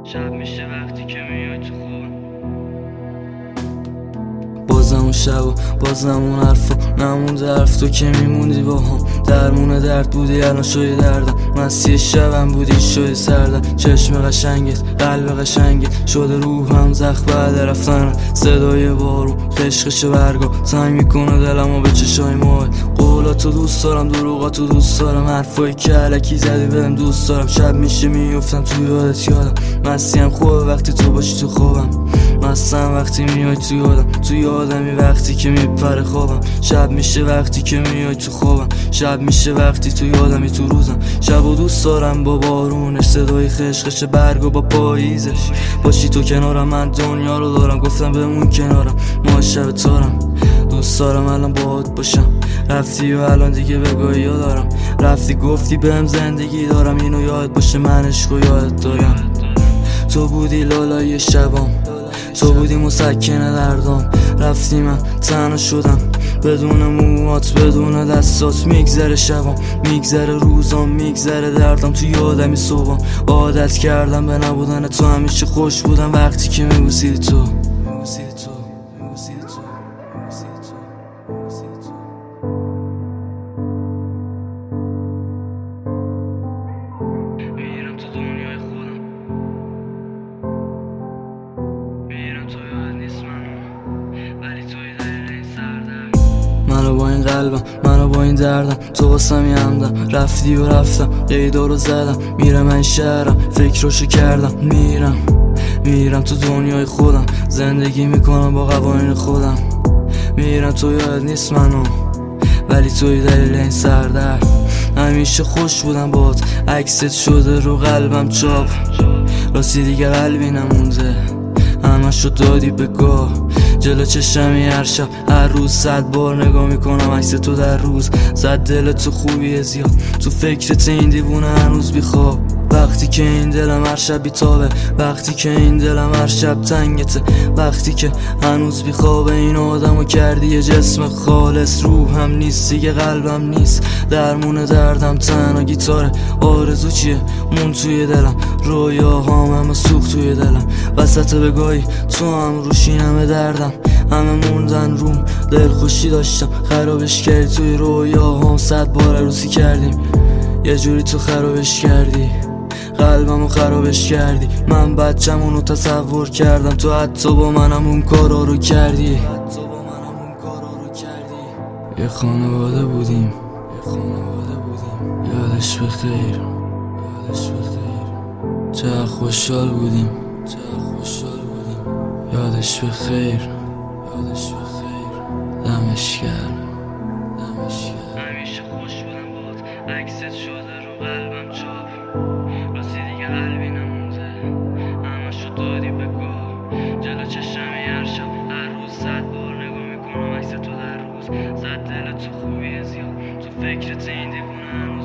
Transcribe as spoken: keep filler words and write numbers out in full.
شب میشه وقتی که میای تو خوبم. بازم اون شب و بازم اون حرفا نمونده حرف، تو که میموندی با هم درمون درد بودی الان شوی دردم. مسیح شبم بودی شوی سردم، چشم قشنگت قلب قشنگت شده روحم زخم بعد رفتن. صدای بارون خشخش برگا تنگ میکنه دلمو به چشای ماه. قولاتو دوست دارم دروغاتو دوست دارم، حرفایی که علکی زدی بهم دوست دارم. شب میشه میفتم تو یادت یادم، مسیم خوبه وقتی تو باشی تو خوابم. مستم وقتی میای تو یادم، تو یادمی وقتی که میپره خوابم. شب میشه وقتی که میای تو خوابم، شب میشه وقتی تو یادمی تو روزم. شب و دوست دارم با بارونش، صدای خشخش برگ و با پاییزش. باشی تو کنارم من دنیا رو دارم، گفتم بمون کنارم ما شب تارم. دوست دارم الان باهات باشم، رفتی و الان دیگه بگاهی ها دارم. رفتی گفتی بهم زندگی دارم، اینو یاد باشه من عشق و یاد دارم. تو بودی لالای شبام، تو بودی مسکن دردام. رفتی من تنها شدم بدون موهات بدون دستات. میگذره شبام میگذره روزام میگذره دردم، تو یادمی صبحام. عادت کردم به نبودن تو، همیشه خوش بودم وقتی که میبوسیدی تو. میرم تو دنیای خودم، میرم تو یاد نیست منو، ولی توی دلیل این سردرد. منو با این قلبم منو با این دردم، تو واسم یه همدم. رفتی و رفتم قیدا رو زدم، میرم این شهرم فکرشو کردم. میرم میرم تو دنیای خودم، زندگی میکنم با قوانین خودم. میرم تو یاد نیست منو، ولی توی دلیل این سردرد. همیشه خوش بودم بات، عکست شده رو قلبم چاپ. راستی دیگه قلبی نمونده، همشو دادی به گاه. جلو چشمی هر شب هر روز صد بار نگاه میکنم عکس تو در روز. زد دل تو خوبیه زیاد، تو فکرت این دیوونه هنوز بیخواب. وقتی که این دلم هر شب بیتابه، وقتی که این دلم هر شب تنگته، وقتی که هنوز بیخوابه. این آدمو کردی یه جسم خالص، روحم نیست دیگه قلبم نیست، درمون دردم تنها گیتاره. آرزو چیه مون توی دلم، رویاهام همه سوخت توی دلم. وسط بگاهی تو هم روشین همه دردم، همه موندن روم دلخوشی داشتم. خرابش کردی توی رویاهام، صد بار عروسی کردیم یه جوری تو خرابش کردی قلبمو خرابش کردی. من بچه‌مونو تصور کردم، تو حتی با منم اون کارا رو کردی. یه خانواده بودیم، یه خانواده بودیم. یادش بخیر، یادش بخیر. چه خوشحال بودیم، چه خوشحال بودیم. یادش بخیر، یادش بخیر. دمش گرم، دمش گرم. همیشه خوش بودم بات، عکست شده رو قلبم چاپ. راستی دیگه قلبی نمونده، همشو دادی به گاه. جلو چشمی هر شب هر روز صد بار نگاه میکنم عکس تو در روز. زد دل تو خوبیه زیاد، تو فکرت این دیوونه